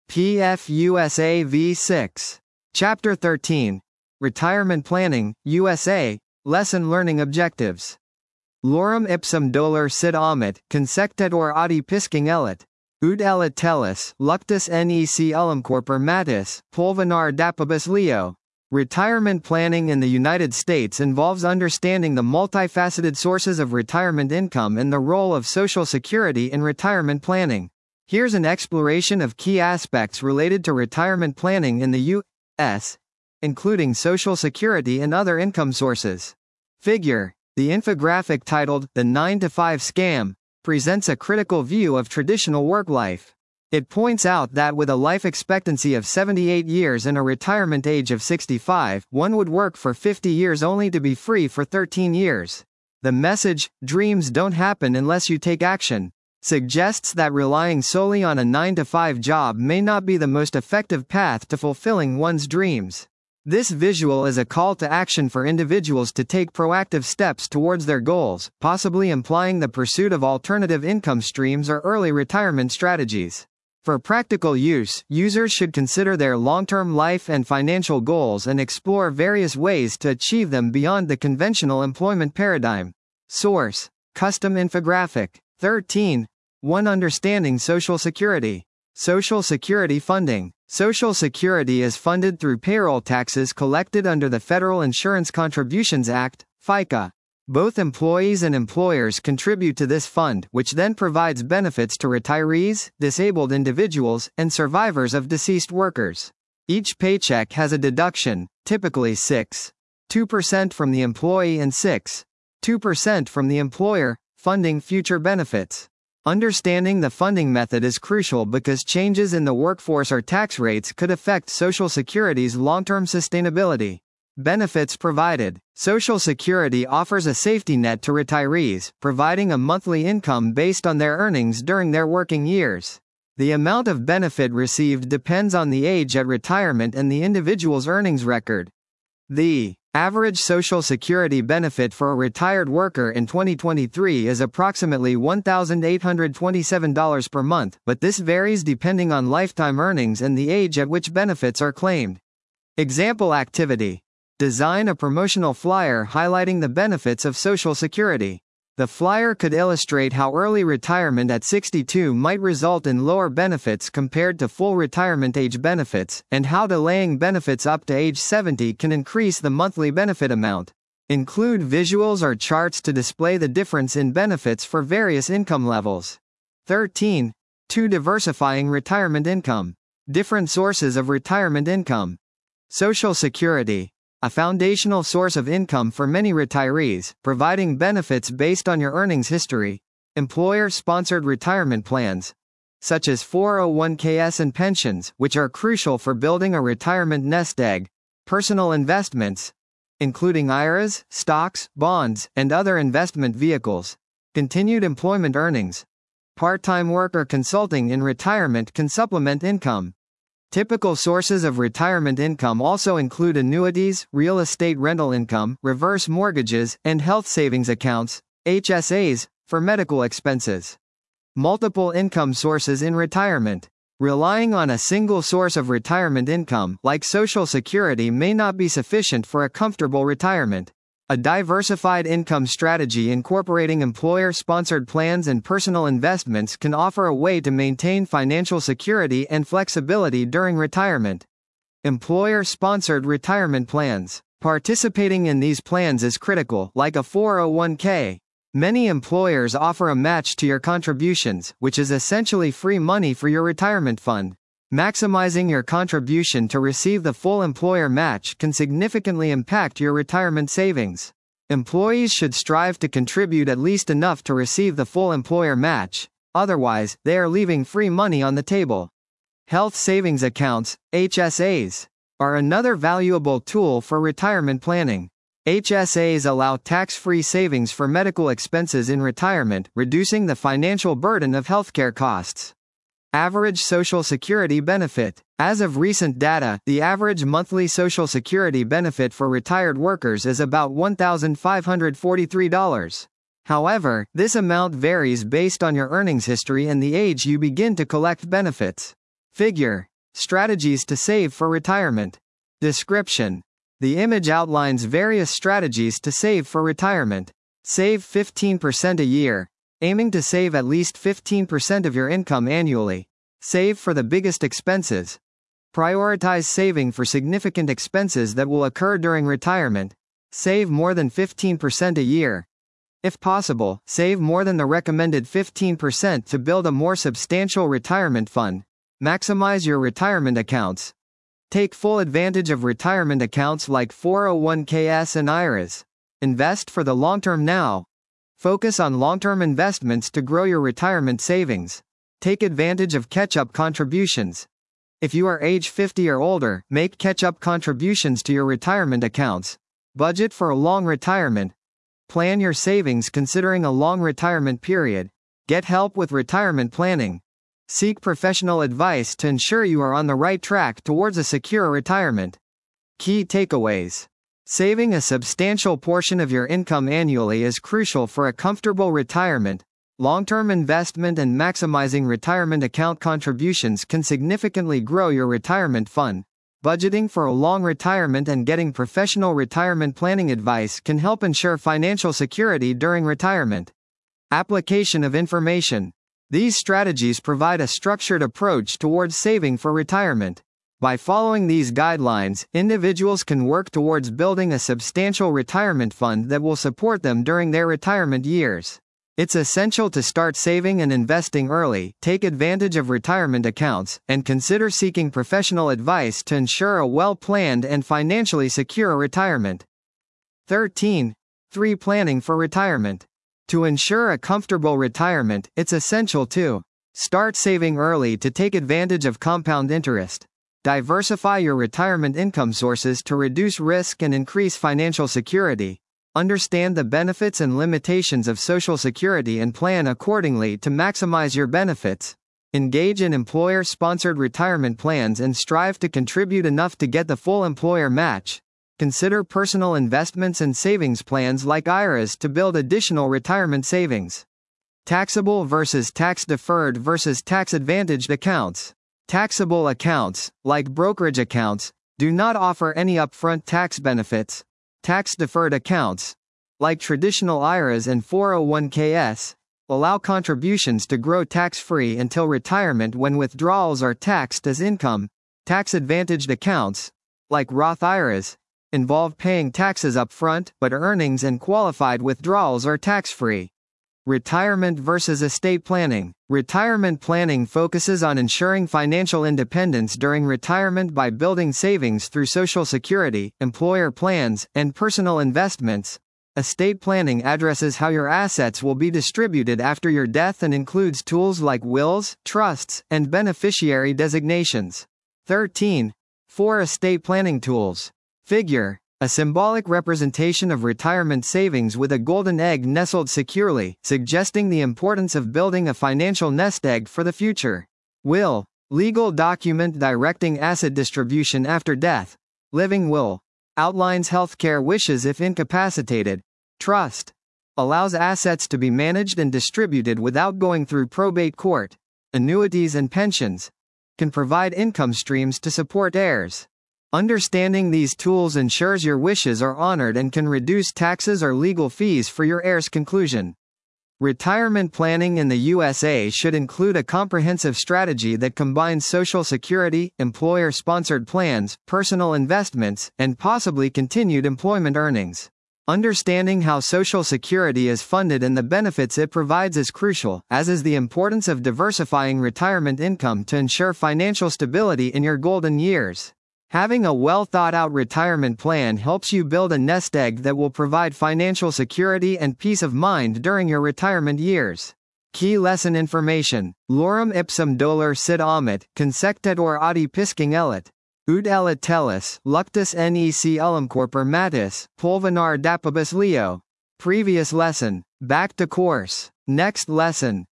PFUSA V6. Chapter 13. Retirement Planning, USA, Lesson Learning Objectives. Lorem ipsum dolor sid amet, consectetur adi pisking elit. Ut elit tellus, luctus nec corpor matis, pulvinar dapibus leo. Retirement planning in the United States involves understanding the multifaceted sources of retirement income and the role of Social Security in retirement planning. Here's an exploration of key aspects related to retirement planning in the U.S., including Social Security and other income sources. Figure. The infographic titled, The 9-to-5 Scam, presents a critical view of traditional work life. It points out that with a life expectancy of 78 years and a retirement age of 65, one would work for 50 years only to be free for 13 years. The message, dreams don't happen unless you take action, suggests that relying solely on a 9-to-5 job may not be the most effective path to fulfilling one's dreams. This visual is a call to action for individuals to take proactive steps towards their goals, possibly implying the pursuit of alternative income streams or early retirement strategies. For practical use, users should consider their long-term life and financial goals and explore various ways to achieve them beyond the conventional employment paradigm. Source: Custom Infographic. 13. 1. Understanding Social Security. Social Security funding. Social Security is funded through payroll taxes collected under the Federal Insurance Contributions Act, FICA. Both employees and employers contribute to this fund, which then provides benefits to retirees, disabled individuals, and survivors of deceased workers. Each paycheck has a deduction, typically 6.2% from the employee and 6.2% from the employer, funding future benefits. Understanding the funding method is crucial because changes in the workforce or tax rates could affect Social Security's long-term sustainability. Benefits provided. Social Security offers a safety net to retirees, providing a monthly income based on their earnings during their working years. The amount of benefit received depends on the age at retirement and the individual's earnings record. The average Social Security benefit for a retired worker in 2023 is approximately $1,827 per month, but this varies depending on lifetime earnings and the age at which benefits are claimed. Example activity. Design a promotional flyer highlighting the benefits of Social Security. The flyer could illustrate how early retirement at 62 might result in lower benefits compared to full retirement age benefits, and how delaying benefits up to age 70 can increase the monthly benefit amount. Include visuals or charts to display the difference in benefits for various income levels. 13. 2. Diversifying retirement income. Different sources of retirement income. Social Security, a foundational source of income for many retirees, providing benefits based on your earnings history. Employer-sponsored retirement plans, such as 401ks and pensions, which are crucial for building a retirement nest egg. Personal investments, including IRAs, stocks, bonds, and other investment vehicles. Continued employment earnings. Part-time work or consulting in retirement can supplement income. Typical sources of retirement income also include annuities, real estate rental income, reverse mortgages, and health savings accounts, HSAs, for medical expenses. Multiple income sources in retirement. Relying on a single source of retirement income, like Social Security, may not be sufficient for a comfortable retirement. A diversified income strategy incorporating employer-sponsored plans and personal investments can offer a way to maintain financial security and flexibility during retirement. Employer-sponsored retirement plans. Participating in these plans is critical, like a 401k. Many employers offer a match to your contributions, which is essentially free money for your retirement fund. Maximizing your contribution to receive the full employer match can significantly impact your retirement savings. Employees should strive to contribute at least enough to receive the full employer match, otherwise, they are leaving free money on the table. Health savings accounts, HSAs, are another valuable tool for retirement planning. HSAs allow tax-free savings for medical expenses in retirement, reducing the financial burden of healthcare costs. Average Social Security benefit. As of recent data, the average monthly Social Security benefit for retired workers is about $1,543. However, this amount varies based on your earnings history and the age you begin to collect benefits. Figure. Strategies to save for retirement. Description. The image outlines various strategies to save for retirement. Save 15% a year, aiming to save at least 15% of your income annually. Save for the biggest expenses. Prioritize saving for significant expenses that will occur during retirement. Save more than 15% a year. If possible, save more than the recommended 15% to build a more substantial retirement fund. Maximize your retirement accounts. Take full advantage of retirement accounts like 401ks and IRAs. Invest for the long term now. Focus on long-term investments to grow your retirement savings. Take advantage of catch-up contributions. If you are age 50 or older, make catch-up contributions to your retirement accounts. Budget for a long retirement. Plan your savings considering a long retirement period. Get help with retirement planning. Seek professional advice to ensure you are on the right track towards a secure retirement. Key takeaways. Saving a substantial portion of your income annually is crucial for a comfortable retirement. Long-term investment and maximizing retirement account contributions can significantly grow your retirement fund. Budgeting for a long retirement and getting professional retirement planning advice can help ensure financial security during retirement. Application of information. These strategies provide a structured approach towards saving for retirement. By following these guidelines, individuals can work towards building a substantial retirement fund that will support them during their retirement years. It's essential to start saving and investing early, take advantage of retirement accounts, and consider seeking professional advice to ensure a well-planned and financially secure retirement. 13. Planning for retirement. To ensure a comfortable retirement, it's essential to start saving early to take advantage of compound interest. Diversify your retirement income sources to reduce risk and increase financial security. Understand the benefits and limitations of Social Security and plan accordingly to maximize your benefits. Engage in employer-sponsored retirement plans and strive to contribute enough to get the full employer match. Consider personal investments and savings plans like IRAs to build additional retirement savings. Taxable versus tax-deferred versus tax-advantaged accounts. Taxable accounts, like brokerage accounts, do not offer any upfront tax benefits. Tax-deferred accounts, like traditional IRAs and 401ks, allow contributions to grow tax-free until retirement when withdrawals are taxed as income. Tax-advantaged accounts, like Roth IRAs, involve paying taxes upfront, but earnings and qualified withdrawals are tax-free. Retirement versus estate planning. Retirement planning focuses on ensuring financial independence during retirement by building savings through Social Security, employer plans, and personal investments. Estate planning addresses how your assets will be distributed after your death and includes tools like wills, trusts, and beneficiary designations. 13. Estate planning tools. Figure. A symbolic representation of retirement savings with a golden egg nestled securely, suggesting the importance of building a financial nest egg for the future. Will. Legal document directing asset distribution after death. Living will. Outlines healthcare wishes if incapacitated. Trust. Allows assets to be managed and distributed without going through probate court. Annuities and pensions. Can provide income streams to support heirs. Understanding these tools ensures your wishes are honored and can reduce taxes or legal fees for your heirs. Conclusion. Retirement planning in the USA should include a comprehensive strategy that combines Social Security, employer-sponsored plans, personal investments, and possibly continued employment earnings. Understanding how Social Security is funded and the benefits it provides is crucial, as is the importance of diversifying retirement income to ensure financial stability in your golden years. Having a well-thought-out retirement plan helps you build a nest egg that will provide financial security and peace of mind during your retirement years. Key lesson information. Lorem ipsum dolor sid omet, consectet or adi pisking elit. Ut elit tellus, luctus nec ullumcorper matis, pulvinar dapibus leo. Previous lesson. Back to course. Next lesson.